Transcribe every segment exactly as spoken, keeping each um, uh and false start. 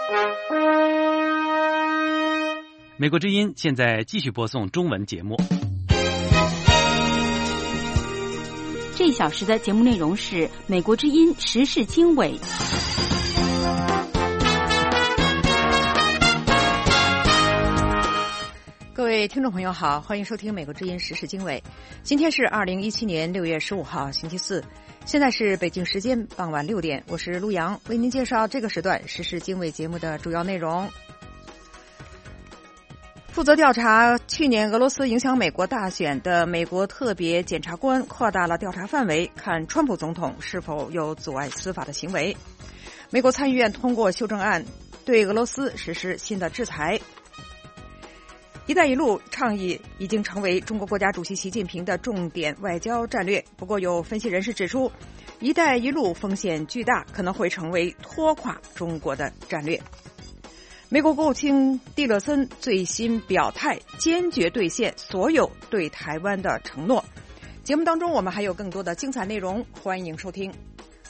美国之音现在继续播送中文节目。 这一小时的节目内容是美国之音时事经纬。 各位听众朋友好，欢迎收听美国之音时事经纬。今天是二零一七年六月十五号星期四，现在是北京时间傍晚六点，我是陆阳，为您介绍这个时段时事经纬节目的主要内容。负责调查去年俄罗斯影响美国大选的美国特别检察官扩大了调查范围，看川普总统是否有阻碍司法的行为。美国参议院通过修正案，对俄罗斯实施新的制裁。一带一路倡议已经成为中国国家主席习近平的重点外交战略，不过有分析人士指出，一带一路风险巨大，可能会成为拖垮中国的战略。美国国务卿蒂勒森最新表态，坚决兑现所有对台湾的承诺。节目当中我们还有更多的精彩内容，欢迎收听。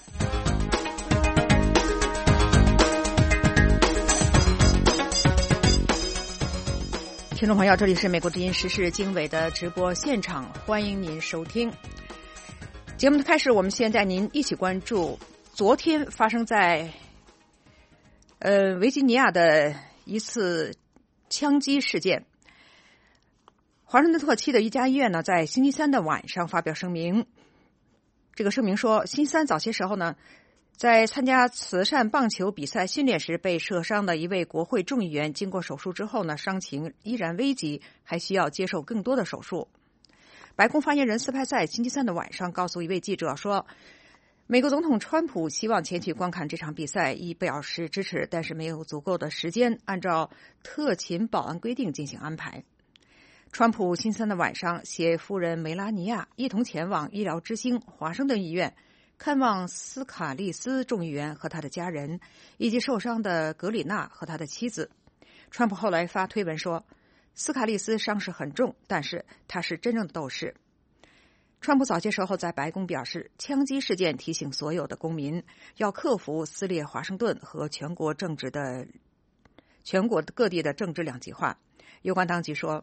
听众朋友，这里是美国之音时事经纬的直播现场，欢迎您收听。节目的开始，我们先带您一起关注昨天发生在呃，维吉尼亚的一次枪击事件。华盛顿特区的一家医院呢，在星期三的晚上发表声明。这个声明说，星期三早些时候呢，在参加慈善棒球比赛训练时被射伤的一位国会众议员，经过手术之后呢，伤情依然危急，还需要接受更多的手术。白宫发言人斯派塞星期三的晚上告诉一位记者说，美国总统川普希望前去观看这场比赛，以表示支持，但是没有足够的时间按照特勤保安规定进行安排。川普星期三的晚上携夫人梅拉尼亚一同前往医疗之星华盛顿医院，看望斯卡利斯众议员和他的家人，以及受伤的格里纳和他的妻子。川普后来发推文说，斯卡利斯伤势很重，但是他是真正的斗士。川普早些时候在白宫表示，枪击事件提醒所有的公民要克服撕裂华盛顿和全国政治的全国各地的政治两极化。有关当局说，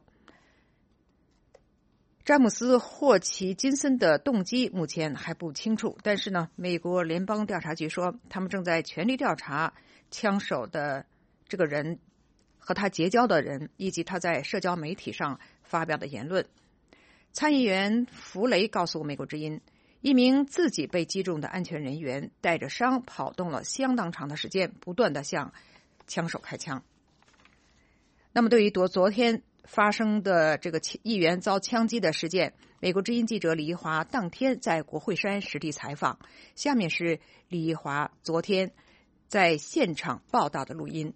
詹姆斯·霍奇金森的动机目前还不清楚，但是呢，美国联邦调查局说，他们正在全力调查枪手的这个人和他结交的人，以及他在社交媒体上发表的言论。参议员弗雷告诉美国之音，一名自己被击中的安全人员带着伤跑动了相当长的时间，不断地向枪手开枪。那么对于昨昨天发生的这个议员遭枪击的事件，美国之音记者李一华当天在国会山实地采访，下面是李一华昨天在现场报道的录音。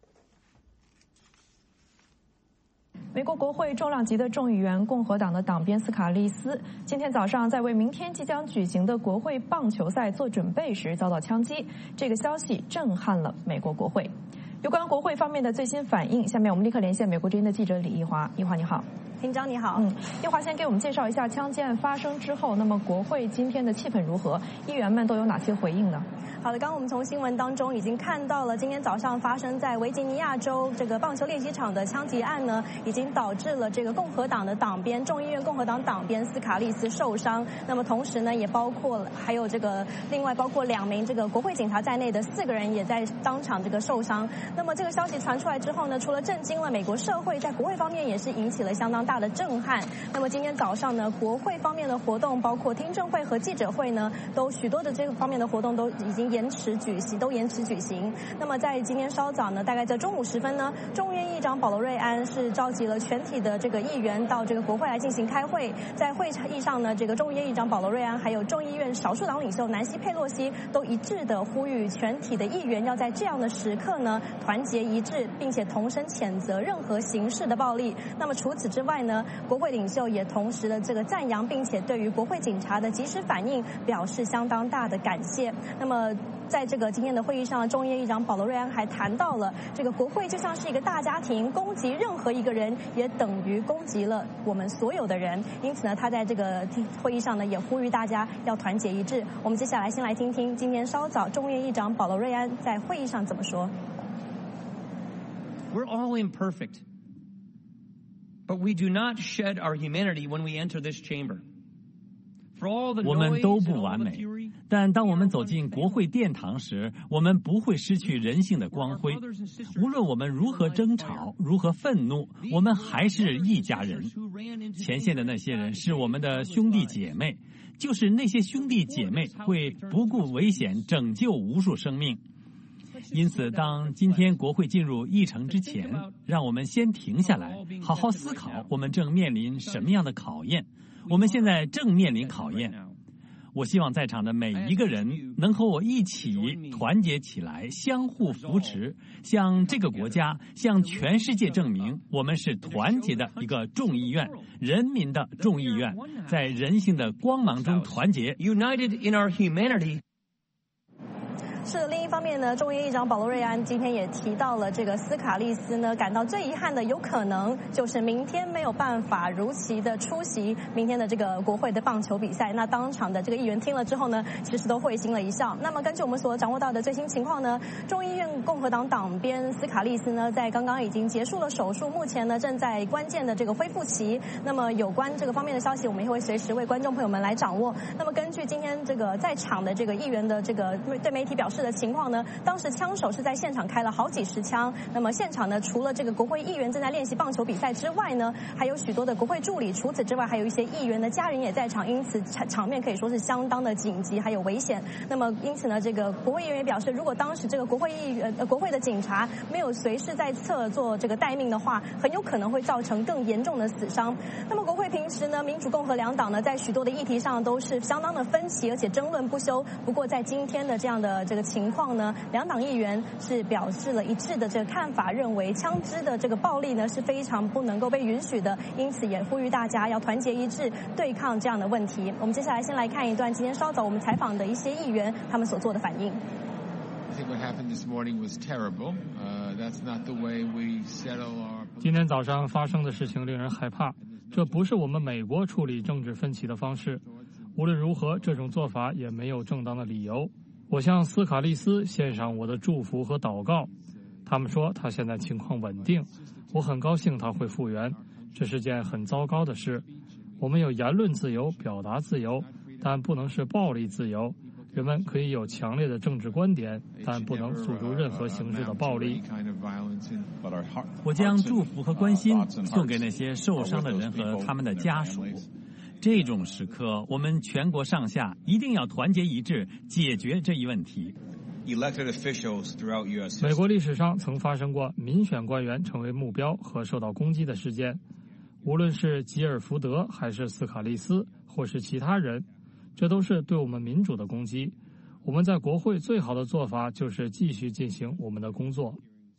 美国国会重量级的众议员共和党的党鞭斯卡利斯今天早上在为明天即将举行的国会棒球赛做准备时遭到枪击，这个消息震撼了美国国会。有关国会方面的最新反应，下面我们立刻连线美国之音的记者李一华。一华你好。 厅长你好。 嗯，一华先给我们介绍一下枪击案发生之后，那么国会今天的气氛如何？议员们都有哪些回应呢？ 好的，刚刚我们从新闻当中已经看到了，今天早上发生在维吉尼亚州这个棒球练习场的枪击案呢，已经导致了这个共和党的党鞭众议院共和党党鞭斯卡利斯受伤。那么同时呢，也包括了还有这个另外包括两名这个国会警察在内的四个人也在当场这个受伤。那么这个消息传出来之后呢，除了震惊了美国社会，在国会方面也是引起了相当大的震撼。那么今天早上呢，国会方面的活动，包括听证会和记者会呢，都许多的这个方面的活动都已经延迟举行，都延迟举行。那么在今天稍早呢，大概在中午时分呢，众院议长保罗瑞安是召集了全体的这个议员到这个国会来进行开会。在会议上呢，这个众议院议长保罗瑞安还有众议院少数党领袖南希佩洛西都一致的呼吁全体的议员要在这样的时刻呢团结一致，并且同声谴责任何形式的暴力。那么除此之外呢，国会领袖也同时的这个赞扬，并且对于国会警察的及时反应表示相当大的感谢。那么在这个今天的会议上，众议院议长保罗瑞安还谈到了这个国会就像是一个大家庭，攻击任何一个人也等于攻击了我们所有的人。因此呢，他在这个会议上呢也呼吁大家要团结一致。我们接下来先来听听今天稍早众议院议长保罗瑞安在会议上怎么说。 We're all imperfect. But we do not shed our humanity when we enter this chamber. 我们都不完美，但当我们走进国会殿堂时，我们不会失去人性的光辉。无论我们如何争吵，如何愤怒，我们还是一家人。前线的那些人是我们的兄弟姐妹，就是那些兄弟姐妹会不顾危险拯救无数生命。因此，当今天国会进入议程之前，让我们先停下来，好好思考我们正面临什么样的考验。我们现在正面临考验，我希望在场的每一个人能和我一起团结起来，相互扶持，向这个国家，向全世界证明，我们是团结的一个众议院，人民的众议院，在人性的光芒中团结。 United in our humanity. 是另一方面呢，众议院议长保罗瑞安今天也提到了这个斯卡利斯呢，感到最遗憾的有可能就是明天没有办法如期的出席明天的这个国会的棒球比赛。那当场的这个议员听了之后呢，其实都会心了一笑。那么根据我们所掌握到的最新情况呢，众议院共和党党鞭斯卡利斯呢，在刚刚已经结束了手术，目前呢正在关键的这个恢复期。那么有关这个方面的消息，我们也会随时为观众朋友们来掌握。那么根据今天这个在场的这个议员的这个对媒体表示的情况呢，当时枪手是在现场开了好几十枪。那么现场呢，除了这个国会议员正在练习棒球比赛之外呢，还有许多的国会助理。除此之外，还有一些议员的家人也在场，因此场面可以说是相当的紧急，还有危险。那么因此呢，这个国会议员也表示，如果当时这个国会议员呃国会的警察没有随时在侧做这个待命的话，很有可能会造成更严重的死伤。那么国会平时呢，民主共和两党呢，在许多的议题上都是相当的分歧，而且争论不休。不过在今天的这样的这个情况呢，两党议员是表示了一致的这个看法，认为枪支的这个暴力呢是非常不能够被允许的，因此也呼吁大家要团结一致对抗这样的问题。我们接下来先来看一段今天稍早我们采访的一些议员他们所做的反应。 今天早上发生的事情令人害怕，这不是我们美国处理政治分歧的方式。无论如何，这种做法也没有正当的理由。我向斯卡利斯献上我的祝福和祷告。他们说他现在情况稳定，我很高兴他会复原。这是件很糟糕的事。我们有言论自由、表达自由，但不能是暴力自由。人们可以有强烈的政治观点，但不能诉诸任何形式的暴力。 我将祝福和关心送给那些受伤的人和他们的家属。这种时刻，我们全国上下一定要团结一致，解决这一问题。 美国历史上曾发生过民选官员成为目标和受到攻击的事件，无论是吉尔福德还是斯卡利斯或是其他人，这都是对我们民主的攻击。我们在国会最好的做法就是继续进行我们的工作。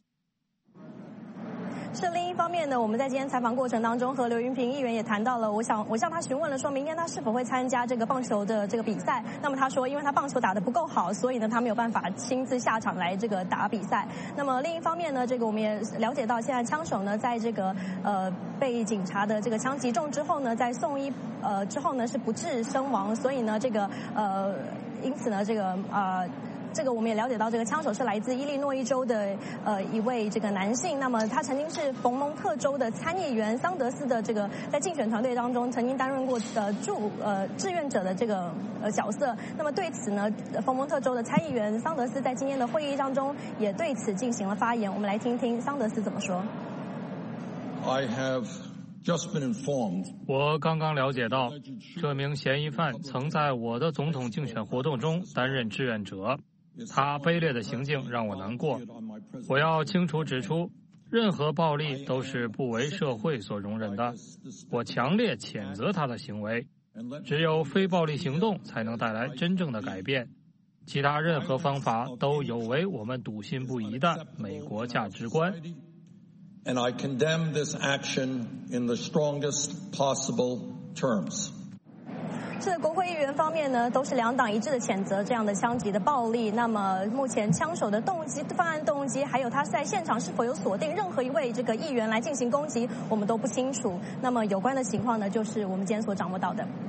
是另一方面呢，我们在今天采访过程当中和刘云平议员也谈到了，我想我向他询问了说明天他是否会参加这个棒球的这个比赛。那么他说，因为他棒球打得不够好，所以呢他没有办法亲自下场来这个打比赛。那么另一方面呢，这个我们也了解到，现在枪手呢在这个呃被警察的这个枪击中之后呢，在送医呃之后呢是不治身亡，所以呢这个呃因此呢这个呃。这个我们也了解到，这个枪手是来自伊利诺伊州的呃一位这个男性。那么他曾经是冯蒙特州的参议员桑德斯的这个在竞选团队当中曾经担任过呃助呃志愿者的这个呃角色。那么对此呢，冯蒙特州的参议员桑德斯在今天的会议当中也对此进行了发言。我们来听听桑德斯怎么说。 I have just been informed. 我刚刚了解到，这名嫌疑犯曾在我的总统竞选活动中担任志愿者。他卑劣的行径让我难过。我要清楚指出，任何暴力都是不为社会所容忍的。我强烈谴责他的行为。只有非暴力行动才能带来真正的改变。其他任何方法都有违我们笃信不疑的美国价值观。 And I condemn this action in the strongest possible terms. 是国会议员方面呢，都是两党一致的谴责这样的枪击的暴力。那么目前枪手的动机、犯案动机，还有他在现场是否有锁定任何一位这个议员来进行攻击，我们都不清楚。那么有关的情况呢，就是我们今天所掌握到的。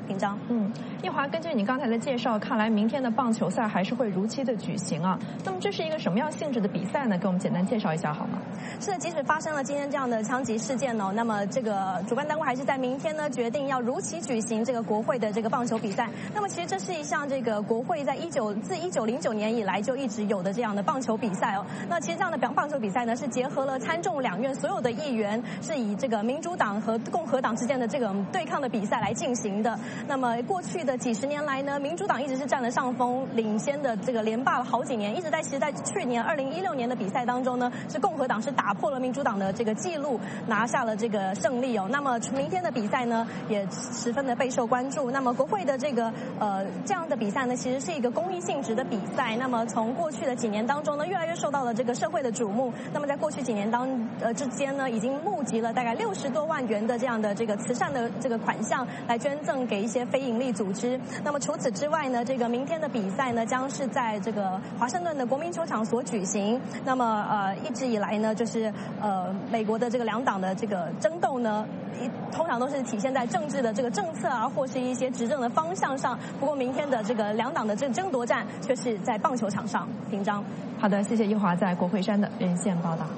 平章， 嗯，叶华，根据你刚才的介绍，看来明天的棒球赛还是会如期的举行啊。那么这是一个什么样性质的比赛呢？给我们简单介绍一下好吗？ 是的，即使发生了今天这样的枪击事件哦，那么这个主办单位还是在明天呢决定要如期举行这个国会的这个棒球比赛。那么其实这是一项这个国会在一九自一九零九年以来就一直有的这样的棒球比赛哦。那其实这样的棒球比赛呢，是结合了参众两院所有的议员，是以这个民主党和共和党之间的这个对抗的比赛来进行的。那么过去的几十年来呢，民主党一直是占了上风，领先的这个连霸了好几年，一直在其实在去年二零一六年的比赛当中呢，是共和党是打破了民主党的这个记录，拿下了这个胜利哦。那么明天的比赛呢，也十分的备受关注。那么国会的这个呃这样的比赛呢，其实是一个公益性质的比赛。那么从过去的几年当中呢，越来越受到了这个社会的瞩目。那么在过去几年当呃之间呢，已经募集了大概六十多万元的这样的这个慈善的这个款项来捐赠给一些非营利组织。那么除此之外呢，这个明天的比赛呢，将是在这个华盛顿的国民球场所举行。那么呃一直以来呢，就是呃美国的这个两党的这个争斗呢，通常都是体现在政治的这个政策啊，或是一些执政的方向上。不过明天的这个两党的这个争夺战却是在棒球场上。平章。 好的，谢谢叶华在国会山的连线报道。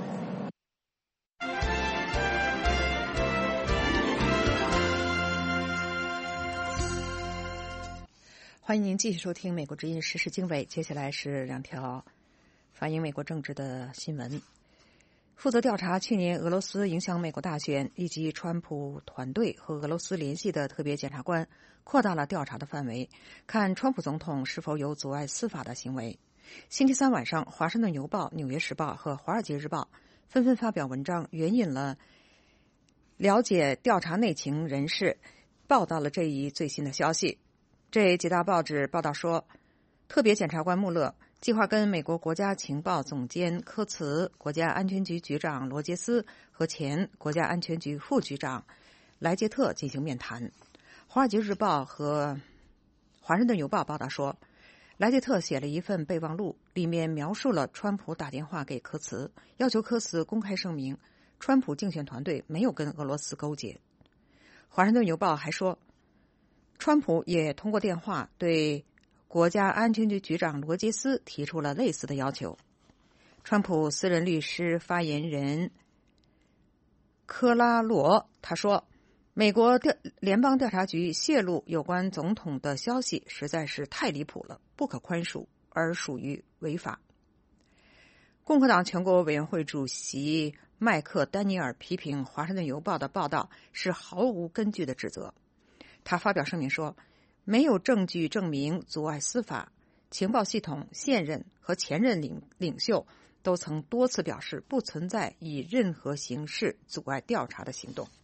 欢迎您继续收听美国之音时事经纬，接下来是两条反映美国政治的新闻。负责调查去年俄罗斯影响美国大选以及川普团队和俄罗斯联系的特别检察官扩大了调查的范围，看川普总统是否有阻碍司法的行为。星期三晚上，华盛顿邮报、纽约时报和华尔街日报纷纷发表文章，援引了了解调查内情人士报道了这一最新的消息。这几大报纸报道说，特别检察官穆勒计划跟美国国家情报总监科茨、国家安全局局长罗杰斯和前国家安全局副局长莱杰特进行面谈。华尔街日报和华盛顿邮报报道说，莱杰特写了一份备忘录，里面描述了川普打电话给科茨，要求科茨公开声明川普竞选团队没有跟俄罗斯勾结。华盛顿邮报还说，川普也通过电话对国家安全局局长罗杰斯提出了类似的要求。川普私人律师发言人科拉罗他说，美国调联邦调查局泄露有关总统的消息实在是太离谱了，不可宽恕，而属于违法。共和党全国委员会主席麦克丹尼尔批评华盛顿邮报的报道是毫无根据的指责。他发表声明说，没有证据证明阻碍司法，情报系统现任和前任领领袖都曾多次表示不存在以任何形式阻碍调查的行动。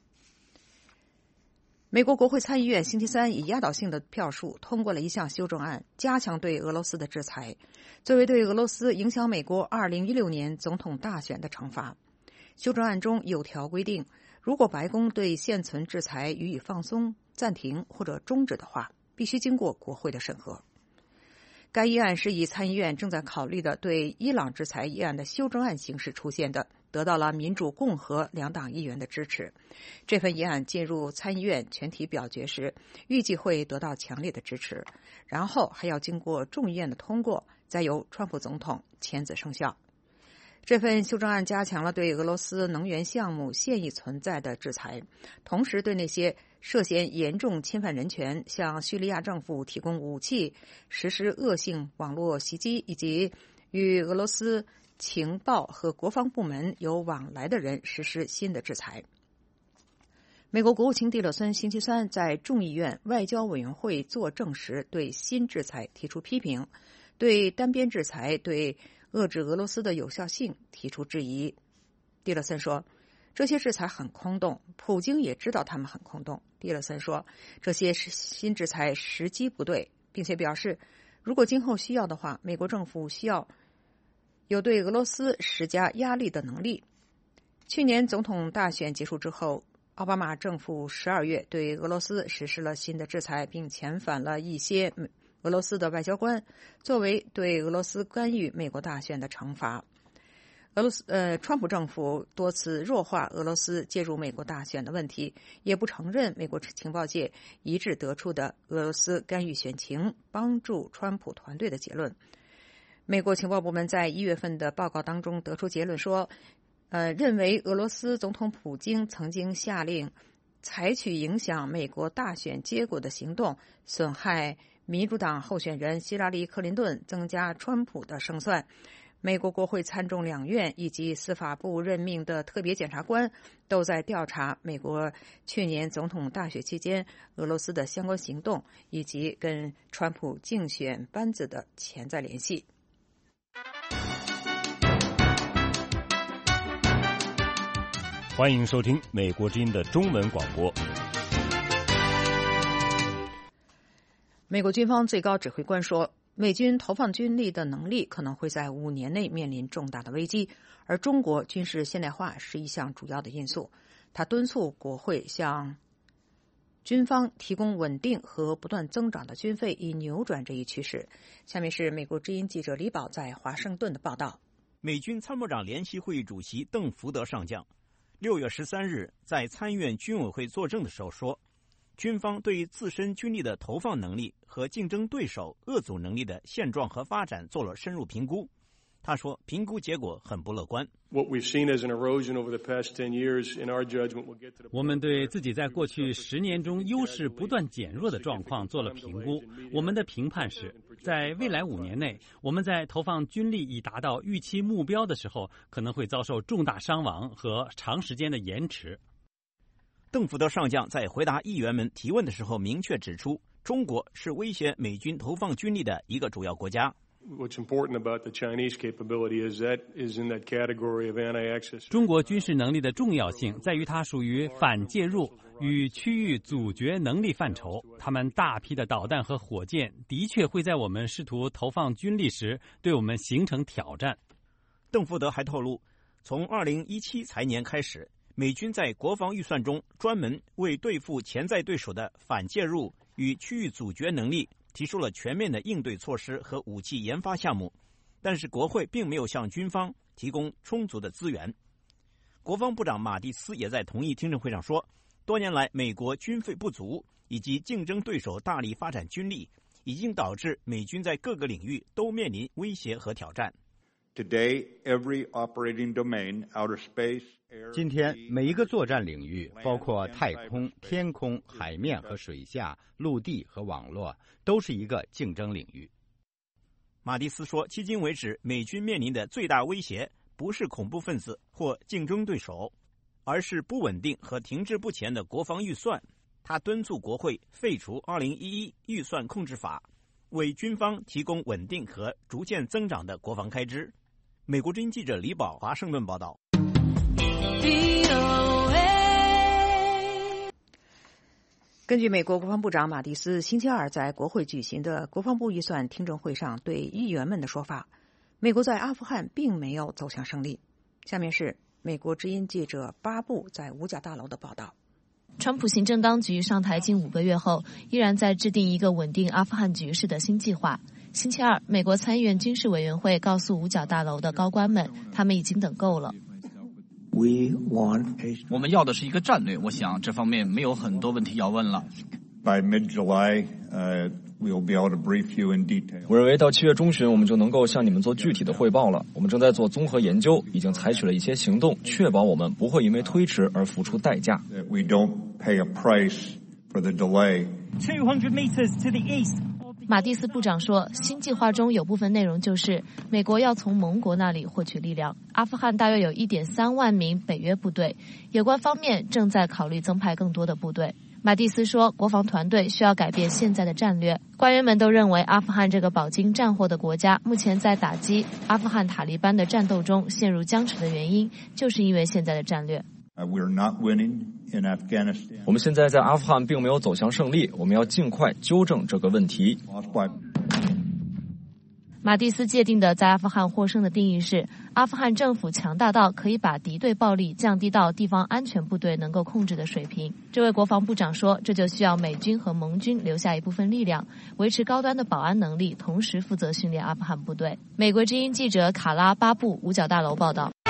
美国国会参议院星期三以压倒性的票数通过了一项修正案，加强对俄罗斯的制裁，作为对俄罗斯影响美国二零一六年总统大选的惩罚。修正案中有条规定，如果白宫对现存制裁予以放松、暂停或者终止的话，必须经过国会的审核。该议案是以参议院正在考虑的对伊朗制裁议案的修正案形式出现的，得到了民主共和两党议员的支持。这份议案进入参议院全体表决时，预计会得到强烈的支持，然后还要经过众议院的通过，再由川普总统签字生效。这份修正案加强了对俄罗斯能源项目现已存在的制裁，同时对那些涉嫌严重侵犯人权、向叙利亚政府提供武器、实施恶性网络袭击以及与俄罗斯情报和国防部门有往来的人实施新的制裁。美国国务卿蒂勒森星期三在众议院外交委员会作证时对新制裁提出批评，对单边制裁对遏制俄罗斯的有效性提出质疑。蒂勒森说，这些制裁很空洞，普京也知道他们很空洞。蒂勒森说，这些新制裁时机不对，并且表示，如果今后需要的话，美国政府需要有对俄罗斯施加压力的能力。去年总统大选结束之后，奥巴马政府十二月对俄罗斯实施了新的制裁，并遣返了一些俄罗斯的外交官，作为对俄罗斯干预美国大选的惩罚。 俄罗斯呃，川普政府多次弱化俄罗斯介入美国大选的问题，也不承认美国情报界一致得出的俄罗斯干预选情、帮助川普团队的结论。美国情报部门在一月份的报告当中得出结论说，呃，认为俄罗斯总统普京曾经下令采取影响美国大选结果的行动，损害民主党候选人希拉里·克林顿，增加川普的胜算。美国国会参众两院以及司法部任命的特别检察官都在调查美国去年总统大选期间俄罗斯的相关行动，以及跟川普竞选班子的潜在联系。 欢迎收听美国之音的中文广播。 美国军方最高指挥官说，美军投放军力的能力可能会在五年内面临重大的危机，而中国军事现代化是一项主要的因素。他敦促国会向军方提供稳定和不断增长的军费，以扭转这一趋势。下面是美国之音记者李宝在华盛顿的报道。 美军参谋长联席会议主席邓福德上将六月十三日在参议院军委会作证的时候说，军方对于自身军力的投放能力和竞争对手遏阻能力的现状和发展做了深入评估。他说，评估结果很不乐观。 我们对自己在过去十年中优势不断减弱的状况做了评估。我们的评判是，在未来五年内，我们在投放军力以达到预期目标的时候，可能会遭受重大伤亡和长时间的延迟。 邓福德上将在回答议员们提问的时候明确指出，中国是威胁美军投放军力的一个主要国家。 中国军事能力的重要性在于它属于反介入与区域阻绝能力范畴。他们大批的导弹和火箭的确会在我们试图投放军力时对我们形成挑战。 邓福德还透露，从二零一七财年开始，美军在国防预算中专门为对付潜在对手的反介入与区域阻绝能力提出了全面的应对措施和武器研发项目，但是国会并没有向军方提供充足的资源。国防部长马蒂斯也在同一听证会上说，多年来美国军费不足以及竞争对手大力发展军力，已经导致美军在各个领域都面临威胁和挑战。 Today, every operating domain, outer space, 今天，每一个作战领域，包括太空、天空、海面和水下、陆地和网络，都是一个竞争领域。 马蒂斯说，迄今为止，美军面临的最大威胁不是恐怖分子或竞争对手，而是不稳定和停滞不前的国防预算。他敦促国会废除二零一一预算控制法，为军方提供稳定和逐渐增长的国防开支。美国之音记者李宝，华盛顿报道。 根据美国国防部长马蒂斯星期二在国会举行的国防部预算听证会上对议员们的说法，美国在阿富汗并没有走向胜利。下面是美国之音记者巴布在五角大楼的报道。 川普行政当局上台近五个月后，依然在制定一个稳定阿富汗局势的新计划。星期二，美国参议院军事委员会告诉五角大楼的高官们，他们已经等够了。 我们要的是一个战略，我想这方面没有很多问题要问了。 By mid-July, uh, we'll be able to brief you in detail. 我认为到七月中旬，我们就能够向你们做具体的汇报了。我们正在做综合研究，已经采取了一些行动，确保我们不会因为推迟而付出代价。 We don't pay a price for the delay. two hundred meters to the east. 马蒂斯部长说，新计划中有部分内容就是美国要从盟国那里获取力量。阿富汗大约有 一点三万名北约部队，有关方面正在考虑增派更多的部队。马蒂斯说，国防团队需要改变现在的战略。官员们都认为，阿富汗这个饱经战祸的国家，目前在打击阿富汗塔利班的战斗中陷入僵持的原因，就是因为现在的战略。 Uh, we're not winning in Afghanistan. 我们现在在阿富汗并没有走向胜利，我们要尽快纠正这个问题。 马蒂斯界定的在阿富汗获胜的定义是，阿富汗政府强大到可以把敌对暴力降低到地方安全部队能够控制的水平。这位国防部长说，这就需要美军和盟军留下一部分力量，维持高端的保安能力，同时负责训练阿富汗部队。美国之音记者卡拉巴布五角大楼报道。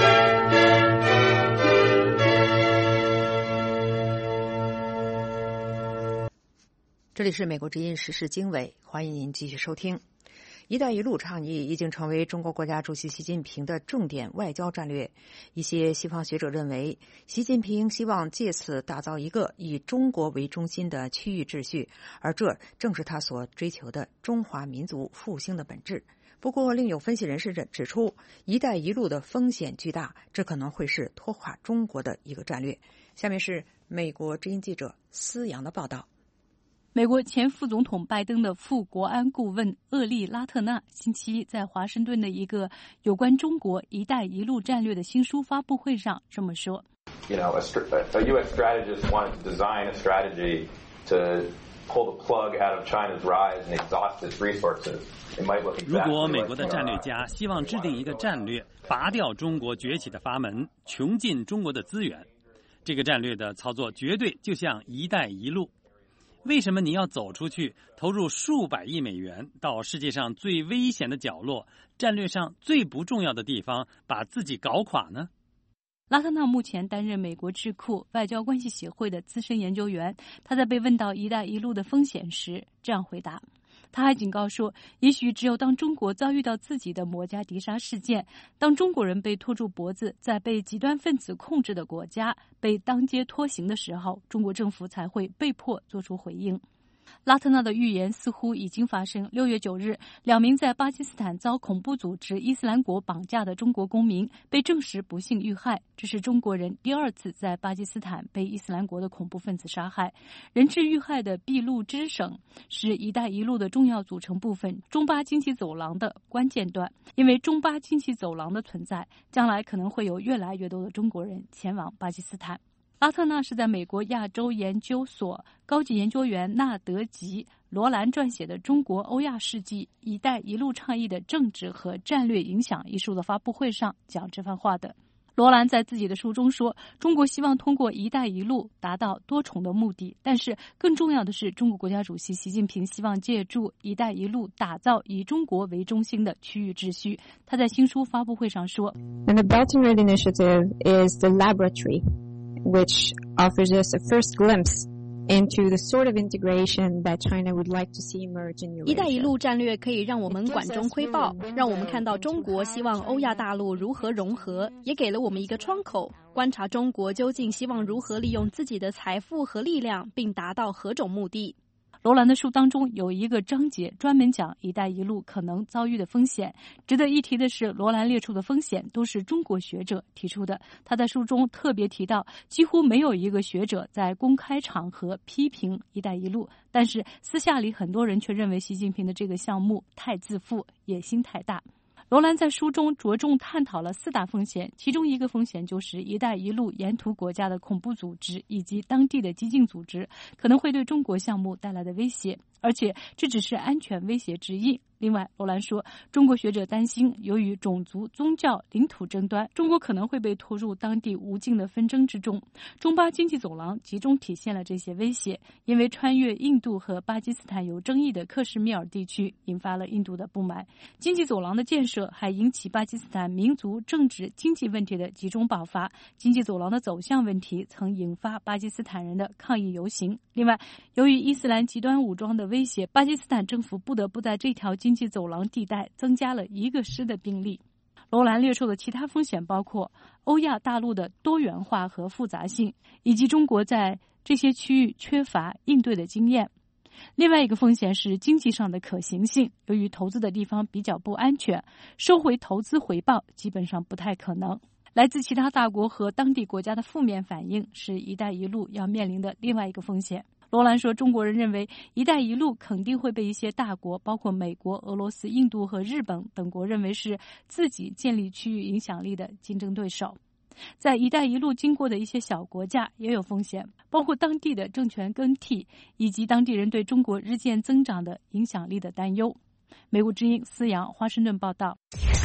这里是美国之音时事经纬，欢迎您继续收听。一带一路倡议已经成为中国国家主席习近平的重点外交战略。一些西方学者认为，习近平希望借此打造一个以中国为中心的区域秩序，而这正是他所追求的中华民族复兴的本质。不过，另有分析人士指出，一带一路的风险巨大，这可能会是拖垮中国的一个战略。下面是美国之音记者思阳的报道。 美国前副总统拜登的副国安顾问厄利拉特纳星期一在华盛顿的一个有关中国“一带一路”战略的新书发布会上这么说 ：“You know, a, a U S strategist wanted to design a strategy to pull the plug out of China's rise and exhaust its resources. It might look exactly like 如果美国的战略家希望制定一个战略，拔掉中国崛起的阀门，穷尽中国的资源，这个战略的操作绝对就像“一带一路”。”为什么你要走出去，投入数百亿美元到世界上最危险的角落，战略上最不重要的地方，把自己搞垮呢？ 拉特纳目前担任美国智库外交关系协会的资深研究员。他在被问到“一带一路”的风险时，这样回答。他还警告说，也许只有当中国遭遇到自己的摩加迪沙事件，当中国人被拖住脖子，在被极端分子控制的国家被当街拖行的时候，中国政府才会被迫做出回应。拉特纳的预言似乎已经发生。六月九日，两名在巴基斯坦遭恐怖组织伊斯兰国绑架的中国公民被证实不幸遇害，这是中国人第二次在巴基斯坦被伊斯兰国的恐怖分子杀害。人质遇害的俾路支省是一带一路的重要组成部分，中巴经济走廊的关键段。因为中巴经济走廊的存在，将来可能会有越来越多的中国人前往巴基斯坦。拉特纳是在美国亚洲研究所高级研究员纳德吉罗兰撰写的《中国欧亚世纪“一带一路”倡议的政治和战略影响》一书的发布会上讲这番话的。罗兰在自己的书中说，中国希望通过“一带一路”达到多重的目的，但是更重要的是，中国国家主席习近平希望借助“一带一路”打造以中国为中心的区域秩序。他在新书发布会上说 And the Belt and Road Initiative is the laboratory.which offers us a first glimpse into the sort of integration that China would like to see emerge in Eurasia. 一带一路战略可以让我们管中窥豹，让我们看到中国希望欧亚大陆如何融合，也给了我们一个窗口，观察中国究竟希望如何利用自己的财富和力量，并达到何种目的。 罗兰的书当中有一个章节专门讲“一带一路”可能遭遇的风险。值得一提的是，罗兰列出的风险都是中国学者提出的。他在书中特别提到，几乎没有一个学者在公开场合批评“一带一路”，但是私下里很多人却认为习近平的这个项目太自负，野心太大。罗兰在书中着重探讨了四大风险，其中一个风险就是“一带一路”沿途国家的恐怖组织以及当地的激进组织可能会对中国项目带来的威胁，而且这只是安全威胁之一。另外，罗兰说，中国学者担心，由于种族、宗教、领土争端，中国可能会被拖入当地无尽的纷争之中。中巴经济走廊集中体现了这些威胁，因为穿越印度和巴基斯坦有争议的克什米尔地区，引发了印度的不满。经济走廊的建设还引起巴基斯坦民族、政治、经济问题的集中爆发。经济走廊的走向问题曾引发巴基斯坦人的抗议游行。另外，由于伊斯兰极端武装的威胁，巴基斯坦政府不得不在这条经济走廊地带增加了一个师的兵力。罗兰列出的其他风险包括欧亚大陆的多元化和复杂性，以及中国在这些区域缺乏应对的经验。另外一个风险是经济上的可行性，由于投资的地方比较不安全，收回投资回报基本上不太可能。来自其他大国和当地国家的负面反应是一带一路要面临的另外一个风险。罗兰说，中国人认为“一带一路”肯定会被一些大国，包括美国、俄罗斯、印度和日本等国认为是自己建立区域影响力的竞争对手。在“一带一路”经过的一些小国家也有风险，包括当地的政权更替，以及当地人对中国日渐增长的影响力的担忧。美国之音思阳华盛顿报道。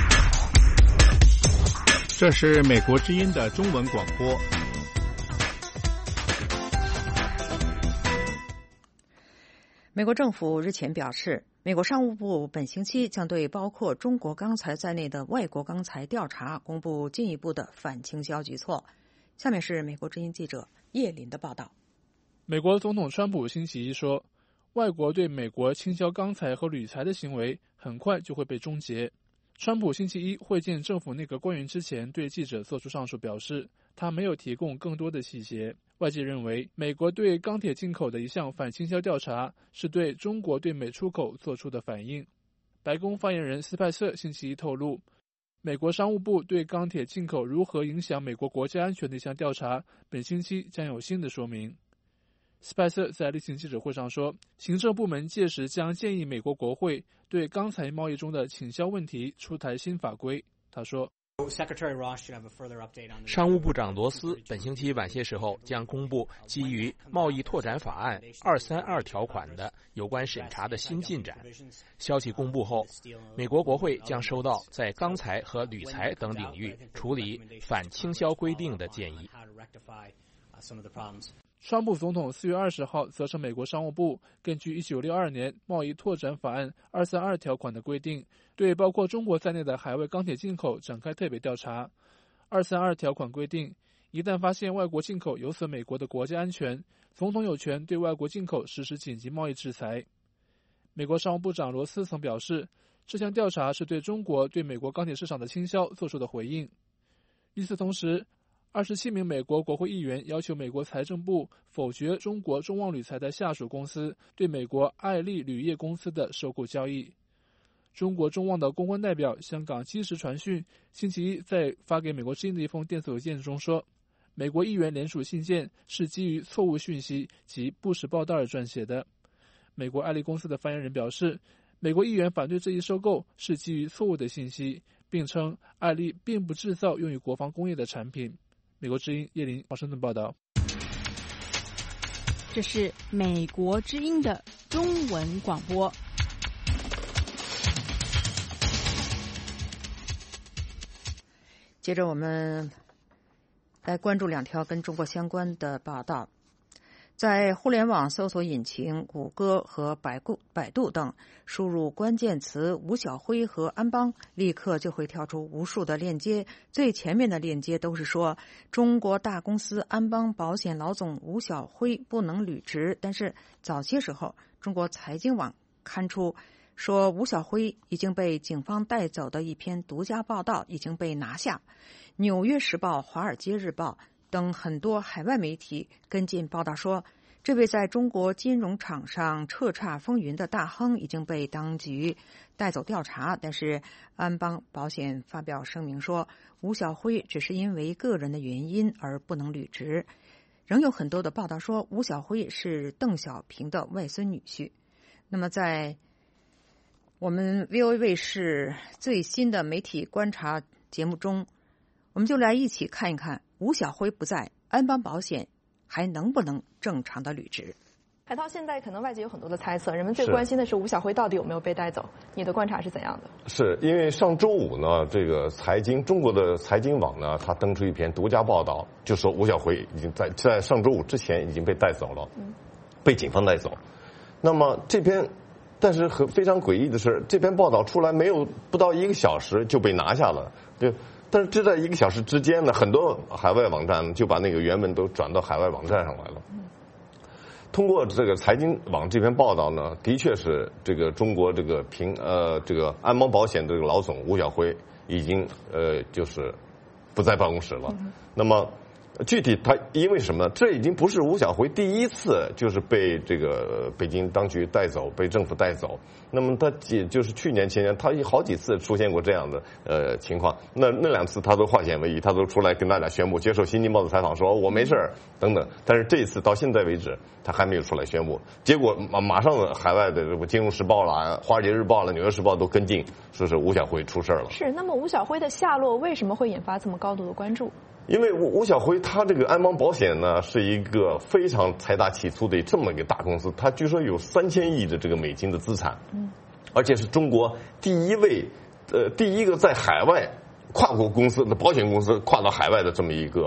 这是美国之音的中文广播。 美国政府日前表示， 美国商务部本星期将对包括中国钢材在内的外国钢材调查公布进一步的反倾销举措。下面是美国之音记者叶林的报道。 美国总统川普星期一说，外国对美国倾销钢材和铝材的行为很快就会被终结。川普星期一会见政府内阁官员之前对记者作出上述表示，他没有提供更多的细节。外界认为，美国对钢铁进口的一项反倾销调查是对中国对美出口做出的反应。白宫发言人斯派瑟星期一透露，美国商务部对钢铁进口如何影响美国国家安全的一项调查，本星期将有新的说明。斯派瑟在例行记者会上说，行政部门届时将建议美国国会对钢材贸易中的倾销问题出台新法规。他说， 商务部长罗斯本星期晚些时候将公布基于贸易拓展法案二三二条款的有关审查的新进展。消息公布后，美国国会将收到在钢材和铝材等领域处理反倾销规定的建议。 川普总统四月二十号责成美国商务部根据一九六二年贸易拓展法案二三二条款的规定，对包括中国在内的海外钢铁进口展开特别调查。二三二条款规定，一旦发现外国进口有损美国的国家安全，总统有权对外国进口实施紧急贸易制裁。美国商务部长罗斯曾表示，这项调查是对中国对美国钢铁市场的倾销做出的回应。与此同时，二十七名美国国会议员要求美国财政部否决中国中旺铝材的下属公司对美国爱立铝业公司的收购交易。中国中旺的公关代表香港基石传讯星期一在发给美国之音的一封电子邮件中说，美国议员联署信件是基于错误讯息及不实报道而撰写的。美国爱立公司的发言人表示，美国议员反对这一收购是基于错误的信息，并称爱立并不制造用于国防工业的产品。美国之音叶林华盛顿报道。 这是美国之音的中文广播。接着我们来关注两条跟中国相关的报道。在互联网搜索引擎谷歌和百度百度等输入关键词吴晓辉和安邦，立刻就会跳出无数的链接，最前面的链接都是说中国大公司安邦保险老总吴晓辉不能履职。但是早些时候中国财经网刊出说吴晓辉已经被警方带走的一篇独家报道已经被拿下。纽约时报、华尔街日报等很多海外媒体跟进报道说，这位在中国金融场上叱咤风云的大亨已经被当局带走调查。但是安邦保险发表声明说，吴晓辉只是因为个人的原因而不能履职。仍有很多的报道说吴晓辉是邓小平的外孙女婿。那么在我们 V O A 卫视最新的媒体观察节目中，我们就来一起看一看吴晓辉不在，安邦保险还能不能正常的履职。 海涛，现在可能外界有很多的猜测，人们最关心的是吴晓辉到底有没有被带走，你的观察是怎样的？ 是因为上周五呢，这个财经中国的财经网呢，他登出一篇独家报道，就说吴晓辉已经在在上周五之前已经被带走了，嗯、被警方带走。那么这篇，但是很非常诡异的是，这篇报道出来没有不到一个小时就被拿下了，对。但是这在一个小时之间呢，很多海外网站就把那个原文都转到海外网站上来了。通过这个财经网这篇报道呢，的确是这个中国这个平呃这个安邦保险的这个老总吴晓辉已经呃就是不在办公室了。那么具体他因为什么？这已经不是吴晓辉第一次就是被这个北京当局带走，被政府带走。那么他也就是去年前年，他好几次出现过这样的呃情况。那那两次他都化险为夷，他都出来跟大家宣布，接受《新京报》的采访说我没事儿等等。但是这一次到现在为止，他还没有出来宣布。结果马马上海外的《金融时报》啦、《华尔街日报》啦、《纽约时报》都跟进，说是吴晓辉出事了。 是，那么吴晓辉的下落为什么会引发这么高度的关注？ 因为吴吴晓辉他这个安邦保险呢是一个非常财大气粗的这么一个大公司，他据说有三千亿的这个美金的资产，嗯，而且是中国第一位呃第一个在海外跨国公司的保险公司跨到海外的这么一个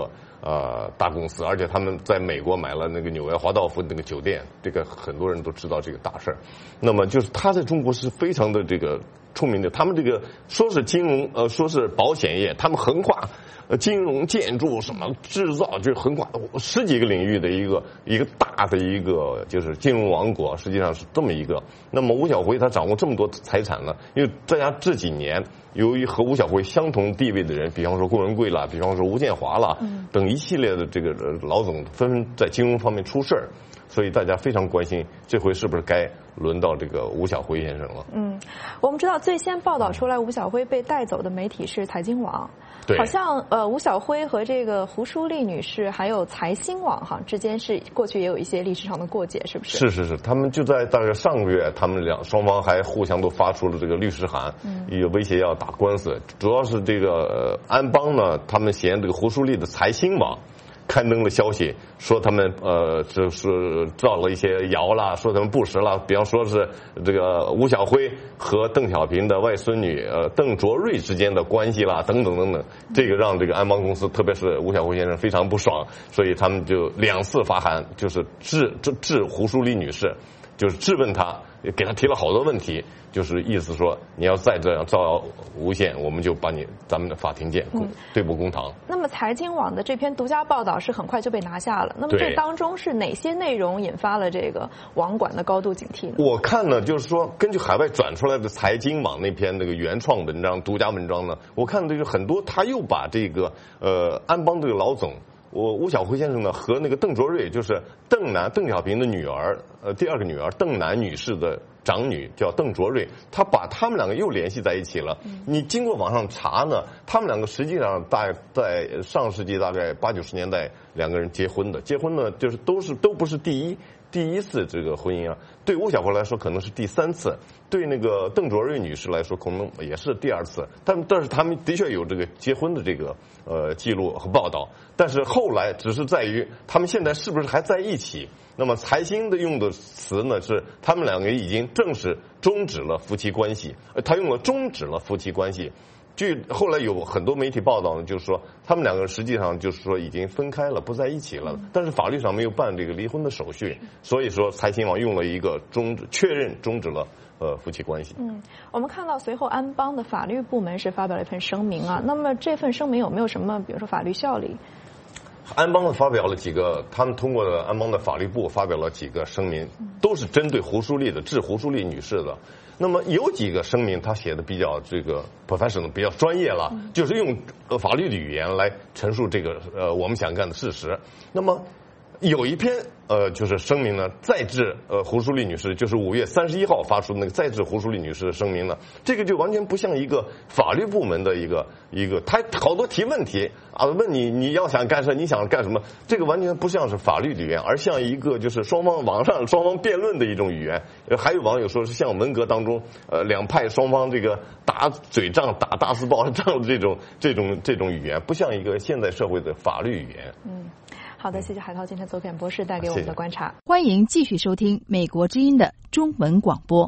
呃大公司，而且他们在美国买了那个纽约华道夫那个酒店，这个很多人都知道这个大事儿。那么就是他在中国是非常的这个出名的，他们这个说是金融呃说是保险业，他们横跨呃金融、建筑什么制造，就横跨十几个领域的一个一个大的一个就是金融王国，实际上是这么一个。那么吴晓辉他掌握这么多财产呢，因为大家这几年由于和吴晓辉相同地位的人，比方说郭文贵啦，比方说吴建华啦、嗯、等一系列的这个老总纷纷在金融方面出事儿，所以大家非常关心这回是不是该轮到这个吴晓辉先生了。 嗯，我们知道最先报道出来吴晓辉被带走的媒体是财经网， 对， 好像呃吴晓辉和这个胡舒丽女士还有财新网哈之间是过去也有一些历史上的过节，是不是？ 是是是，他们就在大概上个月，他们两双方还互相都发出了这个律师函，嗯，也威胁要打官司。主要是这个、呃、安邦呢，他们嫌这个胡舒丽的财新网刊登了消息，说他们呃就是造了一些谣啦，说他们不实啦，比方说是这个吴晓辉和邓小平的外孙女呃邓卓瑞之间的关系啦，等等等等，这个让这个安邦公司，特别是吴晓辉先生非常不爽，所以他们就两次发函，就是致致胡舒丽女士，就是质问她，给她提了好多问题。就是意思说，你要再这样造谣诬陷，我们就把你咱们的法庭见，嗯、对簿公堂。 那么财经网的这篇独家报道是很快就被拿下了。那么这当中是哪些内容引发了这个网管的高度警惕呢？ 我看呢，就是说根据海外转出来的财经网那篇那个原创文章、独家文章呢，我看这个很多他又把这个呃安邦这个老总。我吴晓辉先生呢和那个邓卓瑞，就是邓南邓小平的女儿，呃，第二个女儿邓南女士的长女叫邓卓瑞，他把他们两个又联系在一起了。你经过网上查呢，他们两个实际上大在上世纪大概八九十年代两个人结婚的，结婚呢就是都是都不是第一第一次这个婚姻啊。对吴晓辉来说可能是第三次，对那个邓卓瑞女士来说可能也是第二次，但但是他们的确有这个结婚的这个呃记录和报道。但是后来只是在于他们现在是不是还在一起。那么财新的用的词呢是他们两个已经正式终止了夫妻关系，他用了终止了夫妻关系。据后来有很多媒体报道呢，就是说他们两个实际上就是说已经分开了，不在一起了，但是法律上没有办这个离婚的手续，所以说财新网用了一个终止确认终止了呃夫妻关系。 嗯，我们看到随后安邦的法律部门是发表了一份声明啊，那么这份声明有没有什么比如说法律效力？ 安邦发表了几个，他们通过了安邦的法律部发表了几个声明，都是针对胡舒丽的，致胡舒丽女士的。那么有几个声明他写的比较这个 professional 比较专业了，就是用呃法律的语言来陈述这个呃我们想干的事实。那么有一篇呃就是声明呢，再致呃胡舒丽女士，就是五月三十一号发出的那个再致胡舒丽女士的声明呢，这个就完全不像一个法律部门的一个一个，他好多提问题啊，问你你要想干什么，你想干什么，这个完全不像是法律语言，而像一个就是双方网上双方辩论的一种语言。还有网友说是像文革当中呃两派双方这个打嘴仗、打大字报仗的这种这种这种语言，不像一个现代社会的法律语言。 嗯。好的，谢谢海涛今天走遍博士带给我们的观察。 欢迎继续收听美国之音的中文广播。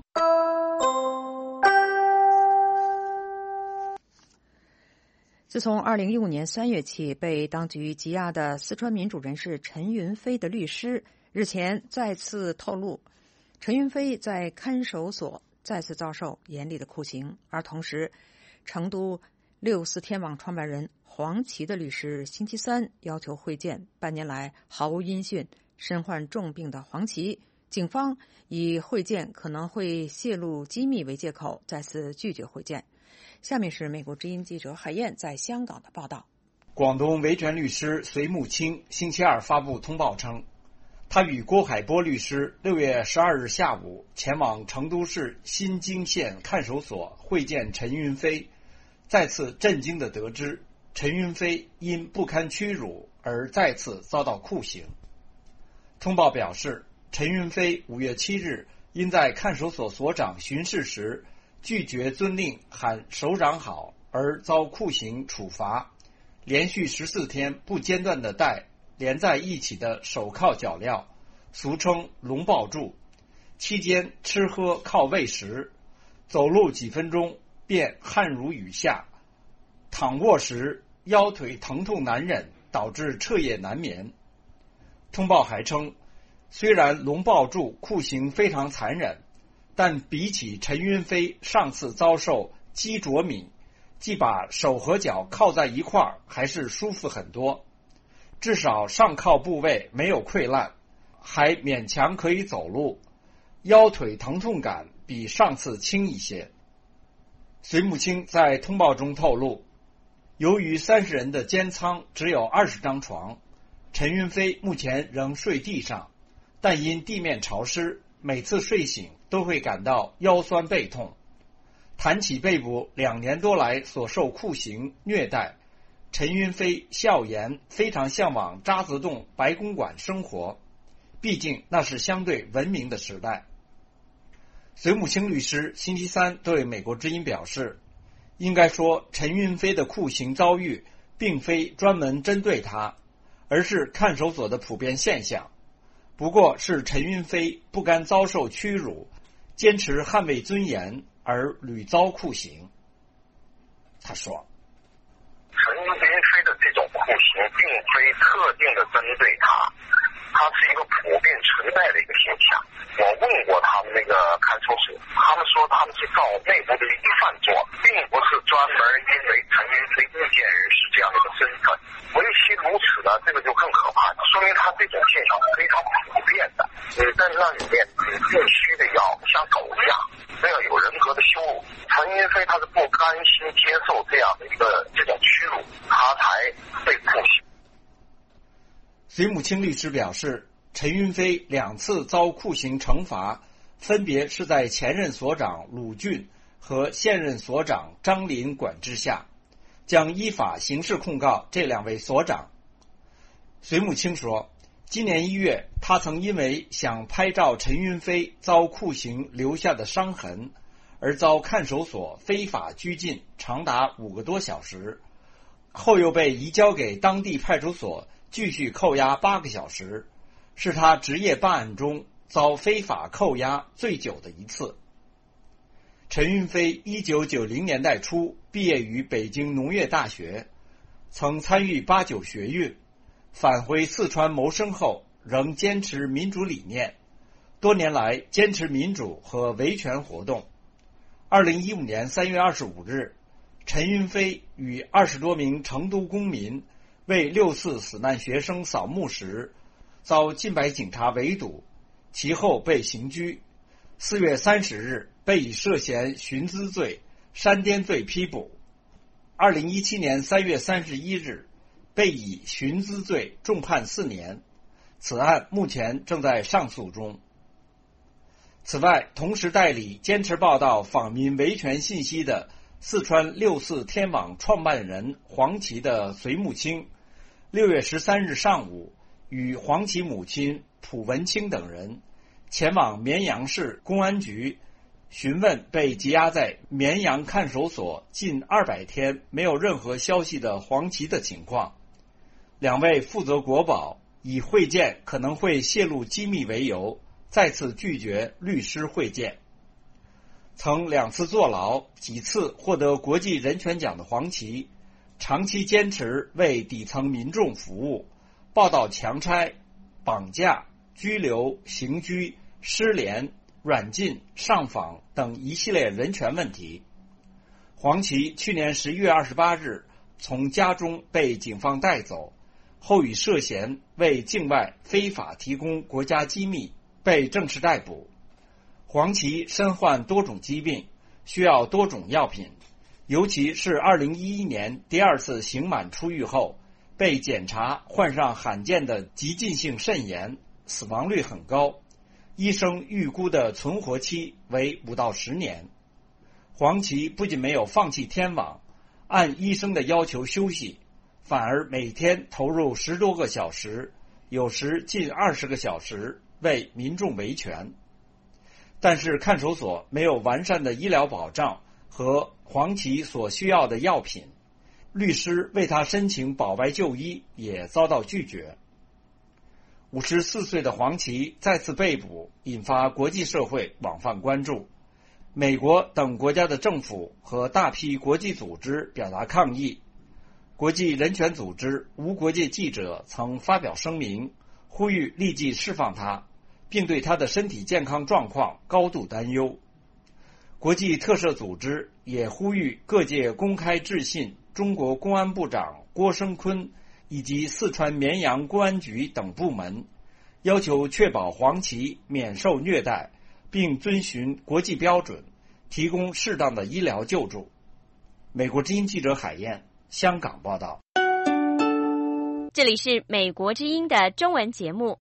自从二零一五年三月起被当局羁押的四川民主人士陈云飞的律师日前再次透露，陈云飞在看守所再次遭受严厉的酷刑，而同时成都六四天网创办人黄琦的律师星期三要求会见半年来毫无音讯、身患重病的黄琦，警方以会见可能会泄露机密为借口，再次拒绝会见。下面是美国之音记者海燕在香港的报道。 广东维权律师隋木清星期二发布通报称，他与郭海波律师六月十二日下午前往成都市新泾县看守所会见陈云飞，再次震惊地得知陈云飞因不堪屈辱而再次遭到酷刑。通报表示，陈云飞五月七日因在看守所所长巡视时拒绝遵令喊首长好而遭酷刑处罚，连续十四天不间断地戴连在一起的手铐脚镣，俗称龙抱柱，期间吃喝靠喂食，走路几分钟便汗如雨下，躺卧时腰腿疼痛难忍， 导致彻夜难眠。通报还称，虽然龙抱柱酷刑非常残忍，但比起陈云飞上次遭受鸡啄米，即把手和脚靠在一块儿，还是舒服很多。至少上铐部位没有溃烂，还勉强可以走路，腰腿疼痛感比上次轻一些。隋木青在通报中透露，由于三十人的监舱只有二十张床，陈云飞目前仍睡地上，但因地面潮湿，每次睡醒都会感到腰酸背痛。谈起被捕两年多来所受酷刑虐待，陈云飞笑言非常向往渣滓洞白公馆生活，毕竟那是相对文明的时代。隋木青律师星期三对美国之音表示，应该说陈云飞的酷刑遭遇并非专门针对他，而是看守所的普遍现象，不过是陈云飞不甘遭受屈辱，坚持捍卫尊严而屡遭酷刑。他说， 陈云飞的这种酷刑并非特定的针对他，它是一个普遍存在的一个现象。我问过他们那个看守所，他们说他们是照内部的一个犯做，并不是专门因为陈云飞意见人士这样的一个身份。唯其如此呢，这个就更可怕，说明他这种现象是非常普遍的。你在那里面，你必须得要像狗一样，都要有人格的羞辱。陈云飞他是不甘心接受这样的一个这种屈辱，他才被酷刑。 隋木青律师表示，陈云飞两次遭酷刑惩罚，分别是在前任所长鲁俊和现任所长张林管制下，将依法刑事控告这两位所长。隋木青说，今年一月，他曾因为想拍照陈云飞遭酷刑留下的伤痕，而遭看守所非法拘禁长达五个多小时，后又被移交给当地派出所继续扣押八个小时，是他职业办案中遭非法扣押最久的一次。陈云飞一九九零年代初毕业于北京农业大学，曾参与八九学运，返回四川谋生后仍坚持民主理念，多年来坚持民主和维权活动。二零一五年三月二十五日，陈云飞与二十多名成都公民为六四死难学生扫墓时，遭近百警察围堵，其后被刑拘。四月三十日被以涉嫌寻资罪、煽颠罪批捕。二零一七年三月三十一日被以寻资罪重判四年，此案目前正在上诉中。此外，同时代理坚持报道访民维权信息的四川六四天网创办人黄琦的隋木青，六月十三日上午与黄琦母亲蒲文清等人前往绵阳市公安局询问被羁押在绵阳看守所近二百天没有任何消息的黄琦的情况。两位负责国保，以会见可能会泄露机密为由，再次拒绝律师会见。曾两次坐牢，几次获得国际人权奖的黄琦，长期坚持为底层民众服务，报道强拆、绑架、拘留、刑拘、失联、软禁、上访等一系列人权问题。黄琦去年十一月二十八日从家中被警方带走，后以涉嫌为境外非法提供国家机密被正式逮捕。黄琦身患多种疾病，需要多种药品，尤其是二零一一年第二次刑满出狱后，被检查患上罕见的急进性肾炎，死亡率很高，医生预估的存活期为五到十年。黄琦不仅没有放弃天网，按医生的要求休息，反而每天投入十多个小时，有时近二十个小时为民众维权。但是看守所没有完善的医疗保障和黄琦所需要的药品，律师为他申请保外就医也遭到拒绝。五十四岁的黄琦再次被捕，引发国际社会广泛关注。美国等国家的政府和大批国际组织表达抗议。 国际人权组织无国界记者曾发表声明，呼吁立即释放他，并对他的身体健康状况高度担忧。国际特赦组织也呼吁各界公开致信中国公安部长郭声琨以及四川绵阳公安局等部门，要求确保黄琦免受虐待，并遵循国际标准，提供适当的医疗救助。美国之音记者海燕，香港报道。 这里是美国之音的中文节目。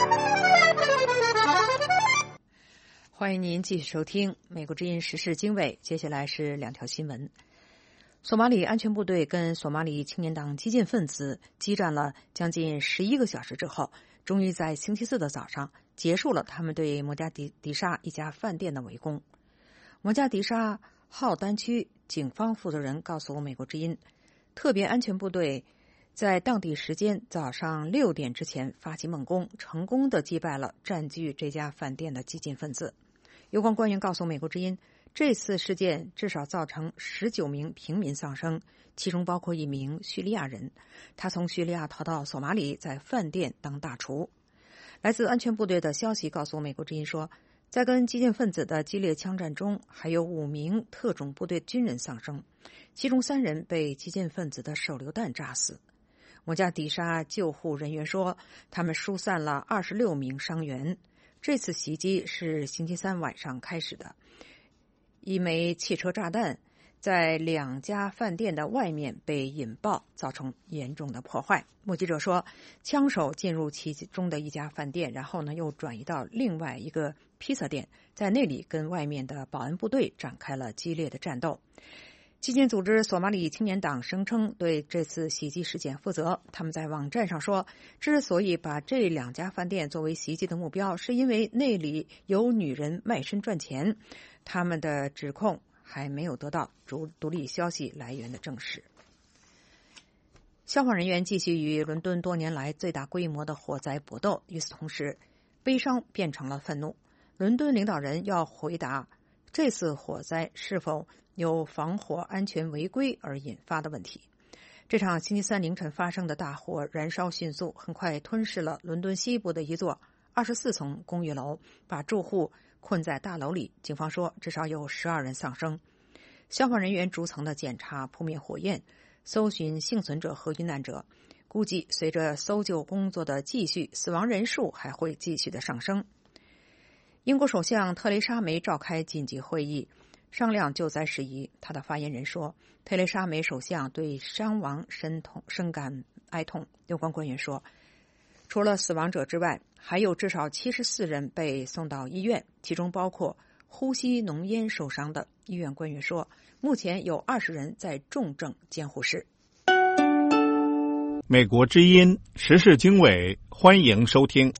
欢迎您继续收听美国之音时事经纬，接下来是两条新闻。索马里安全部队跟索马里青年党激进分子激战了将近十一个小时之后，终于在星期四的早上结束了他们对摩加迪迪沙一家饭店的围攻。摩加迪沙浩丹区警方负责人告诉美国之音，特别安全部队在当地时间早上六点之前发起猛攻，成功的击败了占据这家饭店的激进分子。有关官员告诉美国之音，这次事件至少造成十九名平民丧生，其中包括一名叙利亚人，他从叙利亚逃到索马里，在饭店当大厨。来自安全部队的消息告诉美国之音说，在跟激进分子的激烈枪战中，还有五名特种部队军人丧生，其中三人被激进分子的手榴弹炸死。摩加迪沙救护人员说，他们疏散了二十六名伤员。这次袭击是星期三晚上开始的，一枚汽车炸弹在两家饭店的外面被引爆，造成严重的破坏。目击者说，枪手进入其中的一家饭店，然后呢又转移到另外一个披萨店，在那里跟外面的保安部队展开了激烈的战斗。激进组织索马里青年党声称对这次袭击事件负责。他们在网站上说，之所以把这两家饭店作为袭击的目标，是因为那里有女人卖身赚钱。他们的指控还没有得到独独立消息来源的证实。消防人员继续与伦敦多年来最大规模的火灾搏斗，与此同时，悲伤变成了愤怒。伦敦领导人要回答这次火灾是否有防火安全违规而引发的问题。这场星期三凌晨发生的大火燃烧迅速，很快吞噬了伦敦西部的一座二十四层公寓楼，把住户困在大楼里。警方说，至少有十二人丧生。消防人员逐层的检查扑灭火焰，搜寻幸存者和遇难者。估计随着搜救工作的继续，死亡人数还会继续的上升。英国首相特蕾莎梅召开紧急会议，商量救灾事宜。他的发言人说，特蕾莎梅首相对伤亡深痛深感哀痛。有关官员说，除了死亡者之外，还有至少七十四人被送到医院，其中包括呼吸浓烟受伤的。医院官员说，目前有二十人在重症监护室。 美国之音时事经纬，欢迎收听。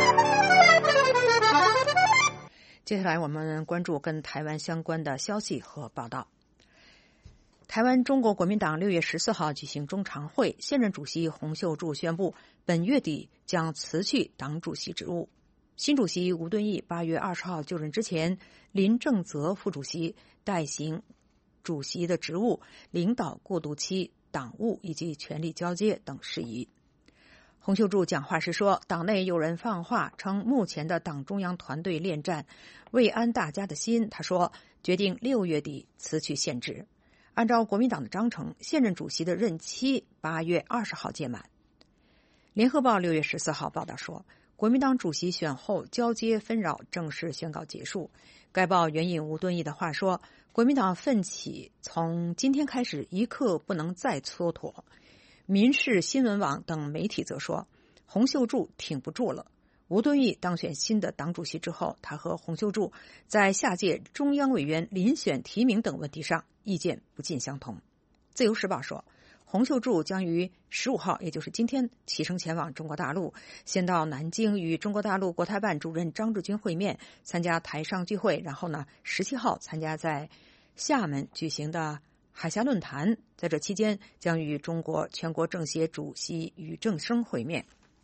接下来我们关注跟台湾相关的消息和报道。台湾中国国民党六月十四号举行中常会，现任主席洪秀柱宣布，本月底将辞去党主席职务。新主席吴敦义八月二十号就任之前，林正泽副主席代行主席的职务，领导过渡期党务以及权力交接等事宜。洪秀柱讲话时说，党内有人放话称目前的党中央团队恋战，未安大家的心。他说，决定六月底辞去现职。按照国民党的章程，现任主席的任期八月二十号届满。联合报六月十四号报道说，国民党主席选后交接纷扰正式宣告结束。该报援引吴敦义的话说，国民党奋起从今天开始一刻不能再蹉跎。民视新闻网等媒体则说，洪秀柱挺不住了。吴敦义当选新的党主席之后，他和洪秀柱在下届中央委员遴选提名等问题上意见不尽相同。自由时报说，洪秀柱将于十五号，也就是今天启程前往中国大陆，先到南京与中国大陆国台办主任张志军会面，参加台上聚会，然后呢，十七号参加在厦门举行的海峡论坛，在这期间将与中国全国政协主席俞正声会面。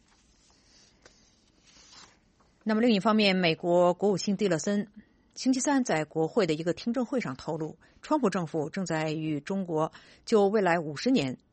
那么另一方面，美国国务卿蒂勒森星期三在国会的一个听证会上透露，川普政府正在与中国就未来五十年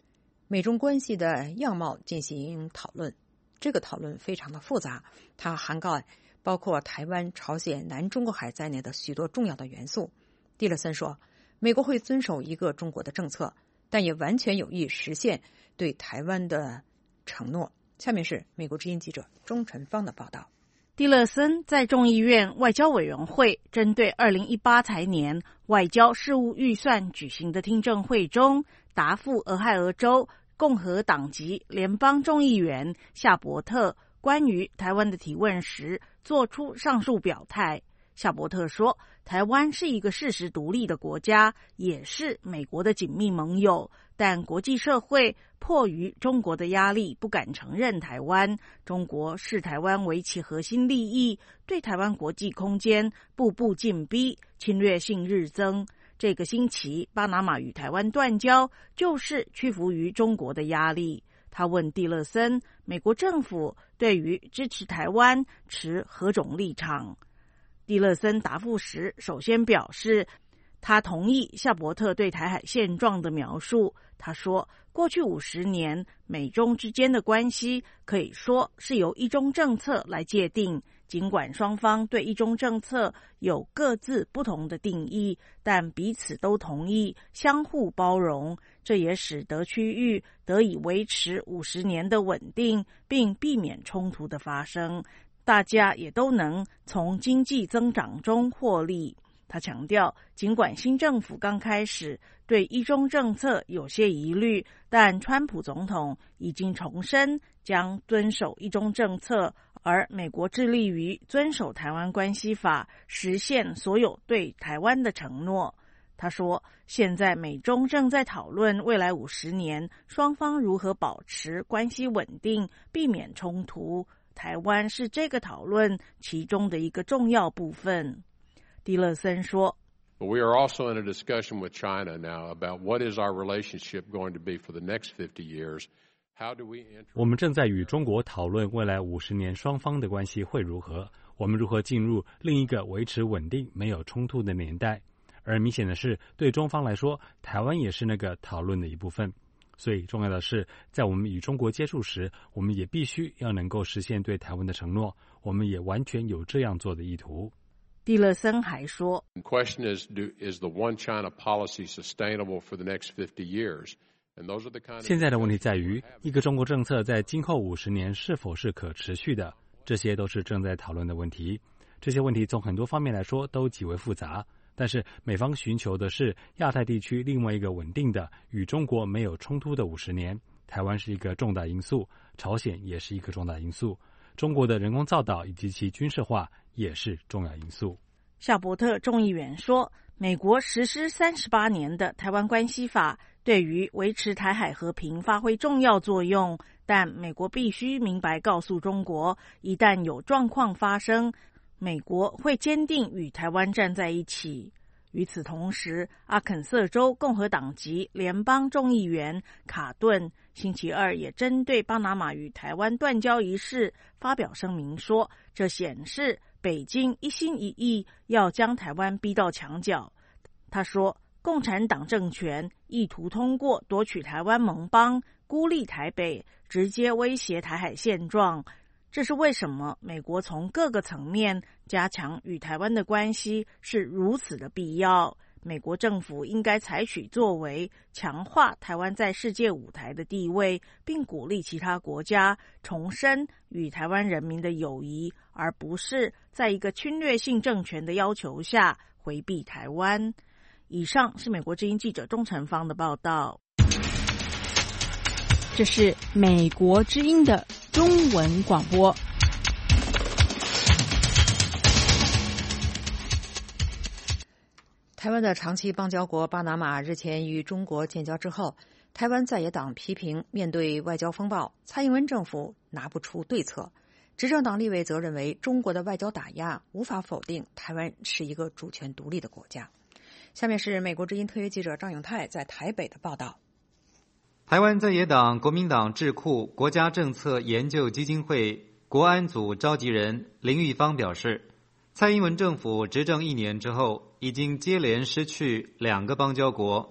美中关系的样貌进行讨论。这个讨论非常的复杂，它涵盖包括台湾、朝鲜、南中国海在内的许多重要的元素。蒂勒森说，美国会遵守一个中国的政策，但也完全有意实现对台湾的承诺。下面是美国之音记者钟晨芳的报道。 蒂勒森在众议院外交委员会针对二零一八财年外交事务预算举行的听证会中，答复俄亥俄州共和党籍联邦众议员夏伯特关于台湾的提问时，做出上述表态。夏伯特说，台湾是一个事实独立的国家，也是美国的紧密盟友，但国际社会迫于中国的压力不敢承认台湾，中国视台湾为其核心利益，对台湾国际空间步步进逼，侵略性日增。这个星期巴拿马与台湾断交，就是屈服于中国的压力。他问蒂勒森，美国政府对于支持台湾持何种立场？蒂勒森答复时首先表示，他同意夏伯特对台海现状的描述。他说，过去五十年美中之间的关系可以说是由一中政策来界定，尽管双方对一中政策有各自不同的定义，但彼此都同意相互包容，这也使得区域得以维持五十年的稳定，并避免冲突的发生。大家也都能从经济增长中获利。他强调，尽管新政府刚开始对一中政策有些疑虑，但川普总统已经重申将遵守一中政策，而美国致力于遵守台湾关系法，实现所有对台湾的承诺。他说，现在美中正在讨论未来五十年双方如何保持关系稳定，避免冲突。台湾是这个讨论其中的一个重要部分。蒂勒森说， We are also in a discussion with China now about what is our relationship going to be for the next fifty years. How do we enter... 我们正在与中国讨论未来五十年双方的关系会如何，我们如何进入另一个维持稳定、没有冲突的年代。而明显的是，对中方来说，台湾也是那个讨论的一部分。所以重要的是，在我们与中国接触时，我们也必须要能够实现对台湾的承诺，我们也完全有这样做的意图。 蒂勒森还说， The question is, do, is the one China policy sustainable for the next fifty years? And those are the kind of... 现在的问题在于，一个中国政策在今后五十年是否是可持续的，这些都是正在讨论的问题。这些问题从很多方面来说都极为复杂。但是美方寻求的是亚太地区另外一个稳定的、与中国没有冲突的五十年。台湾是一个重大因素，朝鲜也是一个重大因素，中国的人工造岛以及其军事化也是重要因素。 夏伯特众议员说，美国实施三十八年的台湾关系法对于维持台海和平发挥重要作用，但美国必须明白告诉中国，一旦有状况发生，美国会坚定与台湾站在一起。与此同时，阿肯色州共和党籍联邦众议员卡顿星期二也针对巴拿马与台湾断交一事发表声明说，这显示北京一心一意要将台湾逼到墙角。他说，共产党政权意图通过夺取台湾盟邦，孤立台北，直接威胁台海现状。这是为什么美国从各个层面加强与台湾的关系是如此的必要。美国政府应该采取作为，强化台湾在世界舞台的地位，并鼓励其他国家重申与台湾人民的友谊，而不是在一个侵略性政权的要求下回避台湾。以上是美国之音记者钟成芳的报道。 这是美国之音的中文广播。 台湾的长期邦交国巴拿马日前与中国建交之后，台湾在野党批评，面对外交风暴，蔡英文政府拿不出对策。执政党立委则认为，中国的外交打压无法否定台湾是一个主权独立的国家。下面是美国之音特约记者张永泰在台北的报道。 台湾在野党国民党智库国家政策研究基金会国安组召集人林玉芳表示，蔡英文政府执政一年之后，已经接连失去两个邦交国，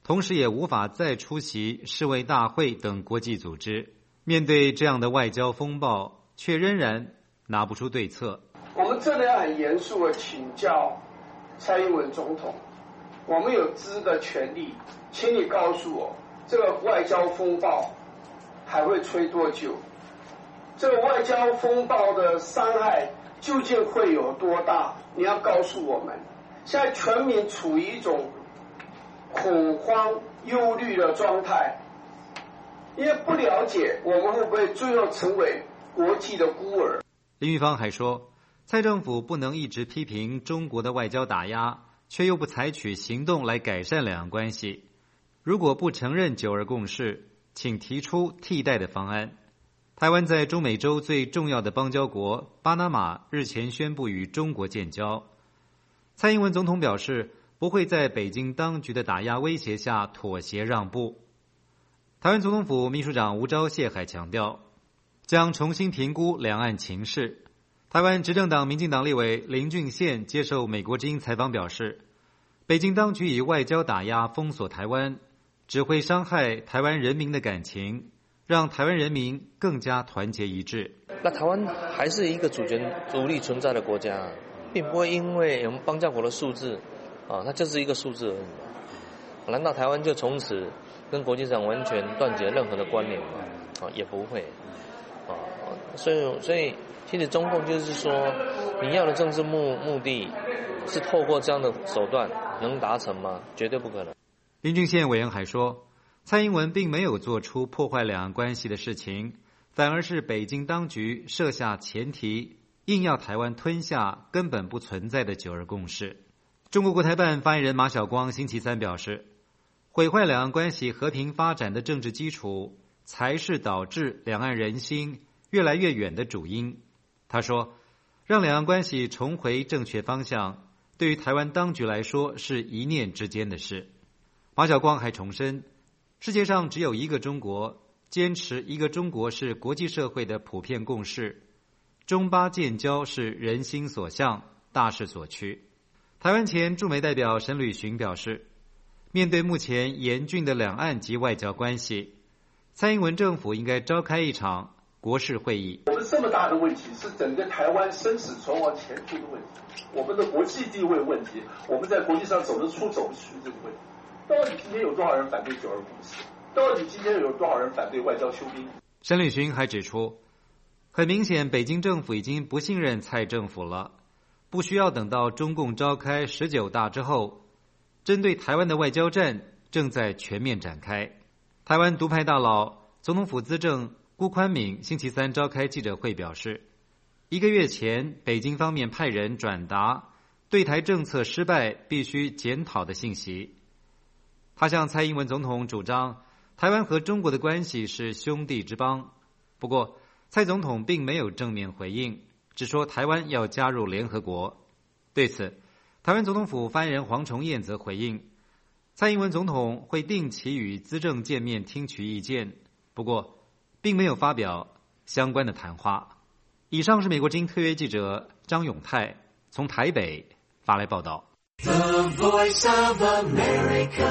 同时也无法再出席世卫大会等国际组织。面对这样的外交风暴，却仍然拿不出对策。 我们真的要很严肃地请教蔡英文总统，我们有知的权利，请你告诉我，这个外交风暴还会吹多久？这个外交风暴的伤害究竟会有多大？你要告诉我们。现在全民处于一种恐慌、忧虑的状态，因为不了解我们会不会最后成为国际的孤儿。 林玉芳还说，蔡政府不能一直批评中国的外交打压，却又不采取行动来改善两岸关系。如果不承认九二共识，请提出替代的方案。台湾在中美洲最重要的邦交国巴拿马日前宣布与中国建交。蔡英文总统表示，不会在北京当局的打压威胁下妥协让步。台湾总统府秘书长吴钊燮还强调，将重新评估两岸情势。台湾执政党民进党立委林俊宪接受美国之音采访表示，北京当局以外交打压封锁台湾，只会伤害台湾人民的感情，让台湾人民更加团结一致。 那台湾还是一个主权独立存在的国家，并不会因为我们邦交国的数字啊，它就是一个数字而已。难道台湾就从此跟国际上完全断绝任何的关联吗？啊，也不会。啊，所以所以其实中共就是说，你要的政治目目的是透过这样的手段能达成吗？绝对不可能。 林俊宪委员还说，蔡英文并没有做出破坏两岸关系的事情，反而是北京当局设下前提，硬要台湾吞下根本不存在的九二共识。中国国台办发言人马晓光星期三表示，毁坏两岸关系和平发展的政治基础，才是导致两岸人心越来越远的主因。他说，让两岸关系重回正确方向，对于台湾当局来说是一念之间的事。马晓光还重申，世界上只有一个中国，坚持一个中国是国际社会的普遍共识，中巴建交是人心所向，大势所趋。台湾前驻美代表沈履巡表示，面对目前严峻的两岸及外交关系，蔡英文政府应该召开一场国事会议。 我们这么大的问题是整个台湾生死存亡前途的问题，我们的国际地位问题，我们在国际上走得出走不出这个问题。到底今天有多少人反对九二共识？到底今天有多少人反对外交休兵？ 沈履巡还指出，很明显北京政府已经不信任蔡政府了，不需要等到中共召开十九大之后，针对台湾的外交战正在全面展开。台湾独派大佬总统府资政辜宽敏星期三召开记者会表示，一个月前北京方面派人转达对台政策失败必须检讨的信息。他向蔡英文总统主张台湾和中国的关系是兄弟之邦，不过蔡总统并没有正面回应，只说台湾要加入联合国。对此，台湾总统府发言人黄崇彦则回应，蔡英文总统会定期与资政见面听取意见，不过并没有发表相关的谈话。以上是美国之音特约记者张永泰从台北发来报道。The Voice of America。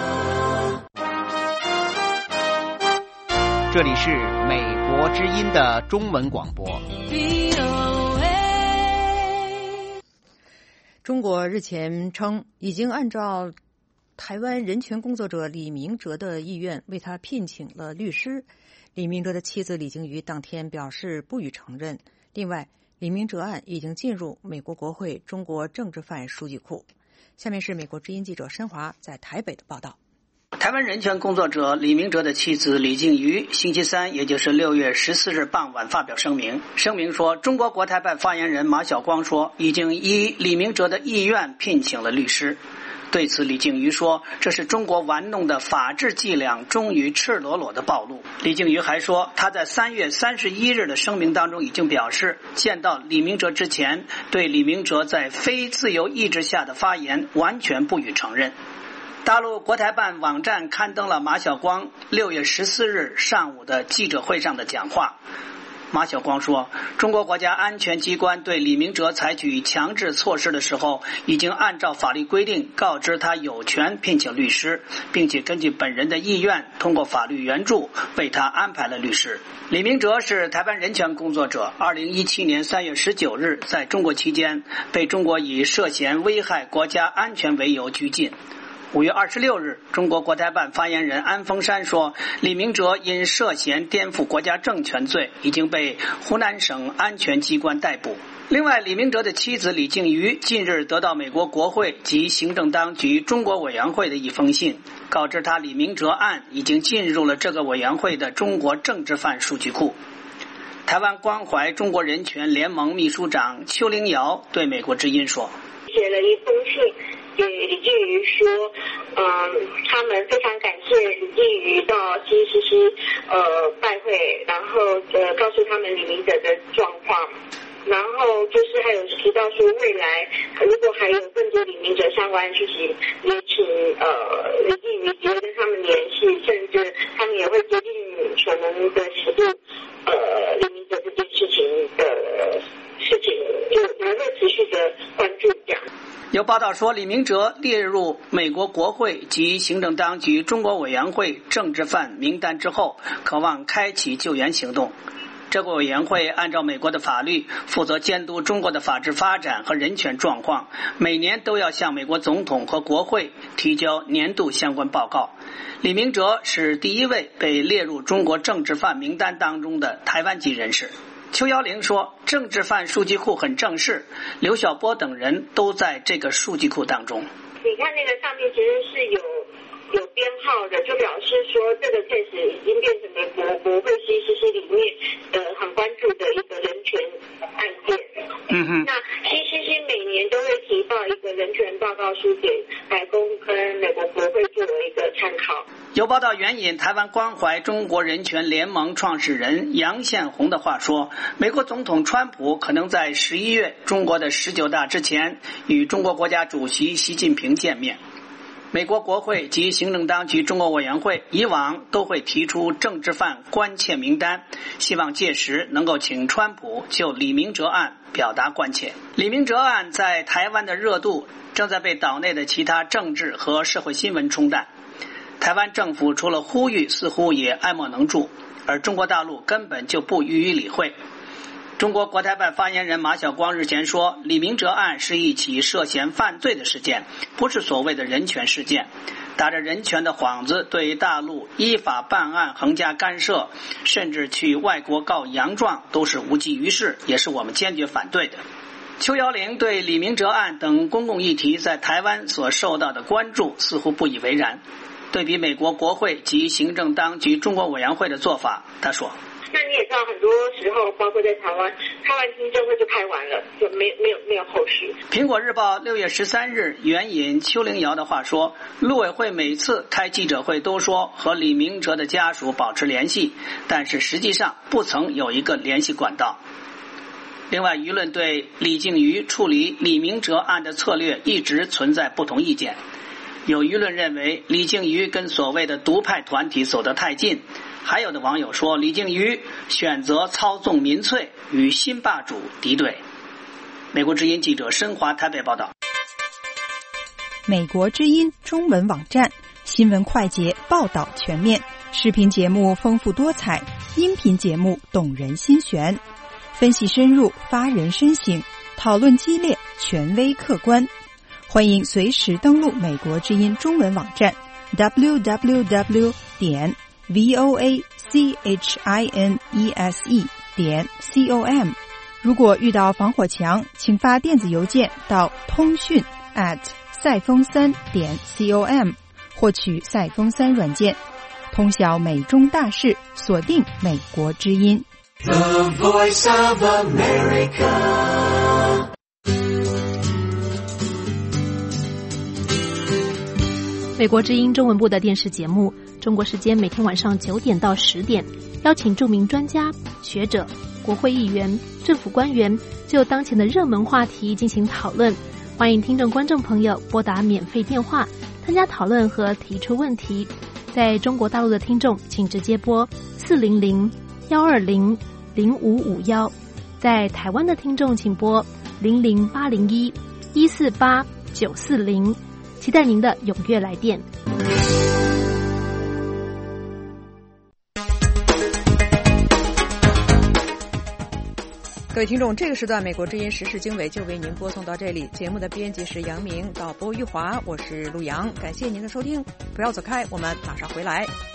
这里是美国之音的中文广播。 中国日前称，已经按照台湾人权工作者李明哲的意愿，为他聘请了律师。李明哲的妻子李静瑜当天表示不予承认。另外，李明哲案已经进入美国国会中国政治犯数据库。下面是美国之音记者申华在台北的报道。 台湾人权工作者李明哲的妻子李静瑜星期三，也就是六月十四日傍晚发表声明，声明说，中国国台办发言人马晓光说，已经依李明哲的意愿聘请了律师。对此，李静瑜说，这是中国玩弄的法治伎俩终于赤裸裸的暴露。李静瑜还说，他在三月三十一日的声明当中已经表示，见到李明哲之前，对李明哲在非自由意志下的发言完全不予承认。大陆国台办网站刊登了马晓光六月十四日上午的记者会上的讲话。 马晓光说，中国国家安全机关对李明哲采取强制措施的时候，已经按照法律规定告知他有权聘请律师，并且根据本人的意愿，通过法律援助为他安排了律师。李明哲是台湾人权工作者，二零一七年三月十九日在中国期间被中国以涉嫌危害国家安全为由拘禁。五月二十六日，中国国台办发言人安峰山说，李明哲因涉嫌颠覆国家政权罪已经被湖南省安全机关逮捕。另外，李明哲的妻子李静瑜近日得到美国国会及行政当局中国委员会的一封信，告知他李明哲案已经进入了这个委员会的中国政治犯数据库。台湾关怀中国人权联盟秘书长邱凌瑶对美国之音说， 写了一封信给李静瑜说，嗯，他们非常感谢李静瑜到 C C C 呃拜会，然后呃告诉他们李明哲的状况，然后就是还有提到说未来如果还有更多李明哲相关的事情，也请呃李静瑜直接跟他们联系，甚至他们也会竭尽所能的协助呃李明哲这件事情的事情，就还会持续的关注这样。 有报道说，李明哲列入美国国会及行政当局中国委员会政治犯名单之后，渴望开启救援行动。这个委员会按照美国的法律，负责监督中国的法治发展和人权状况，每年都要向美国总统和国会提交年度相关报告。李明哲是第一位被列入中国政治犯名单当中的台湾籍人士。邱瑶玲说，政治犯数据库很正式，刘晓波等人都在这个数据库当中。 你看那个上面其实是有有编号的，就表示说这个 case 已经变成美国国会 C C C 里面呃很关注的一个人权案件。嗯哼。那 C C C 每年都会提报一个人权报告书给白宫跟美国国会作为一个参考。 有报道援引台湾关怀中国人权联盟创始人杨宪宏的话说，美国总统川普可能在十一月中国的十九大之前与中国国家主席习近平见面。美国国会及行政当局中国委员会以往都会提出政治犯关切名单，希望届时能够请川普就李明哲案表达关切。李明哲案在台湾的热度正在被岛内的其他政治和社会新闻冲淡。台湾政府除了呼吁，似乎也爱莫能助，而中国大陆根本就不予以理会。中国国台办发言人马晓光日前说，李明哲案是一起涉嫌犯罪的事件，不是所谓的人权事件，打着人权的幌子对大陆依法办案横加干涉，甚至去外国告洋状，都是无济于事，也是我们坚决反对的。邱瑶玲对李明哲案等公共议题在台湾所受到的关注似乎不以为然。对比美国国会及行政当局中国委员会的做法，他说， 那你也知道，很多时候包括在台湾开完听证会就开完了，就没有没有没有后续。 苹果日报六月十三日援引邱凌瑶的话说，陆委会每次开记者会都说和李明哲的家属保持联系，但是实际上不曾有一个联系管道。另外，舆论对李静瑜处理李明哲案的策略一直存在不同意见。有舆论认为李静瑜跟所谓的独派团体走得太近，还有的网友说李静瑜选择操纵民粹，与新霸主敌对。美国之音记者申华台北报道。 美国之音中文网站新闻快捷，报道全面，视频节目丰富多彩，音频节目动人心弦，分析深入，发人深省，讨论激烈，权威客观。欢迎随时登录美国之音中文网站 double-u double-u double-u 点 voa chinese 点 com。如果遇到防火墙，请发电子邮件到通讯 at 赛风三点 com， 获取赛风三软件，通晓美中大事，锁定美国之音。 The Voice of America。 美国之音中文部的电视节目，中国时间每天晚上九点到十点，邀请著名专家、学者、国会议员、政府官员就当前的热门话题进行讨论。欢迎听众观众朋友拨打免费电话参加讨论和提出问题。在中国大陆的听众，请直接拨四零零幺二零零五五一，在台湾的听众请拨零零八零一一四八九四零，期待您的踊跃来电。 各位听众，这个时段美国之音时事经纬就为您播送到这里。节目的编辑是杨明，导播玉华，我是陆阳，感谢您的收听，不要走开，我们马上回来。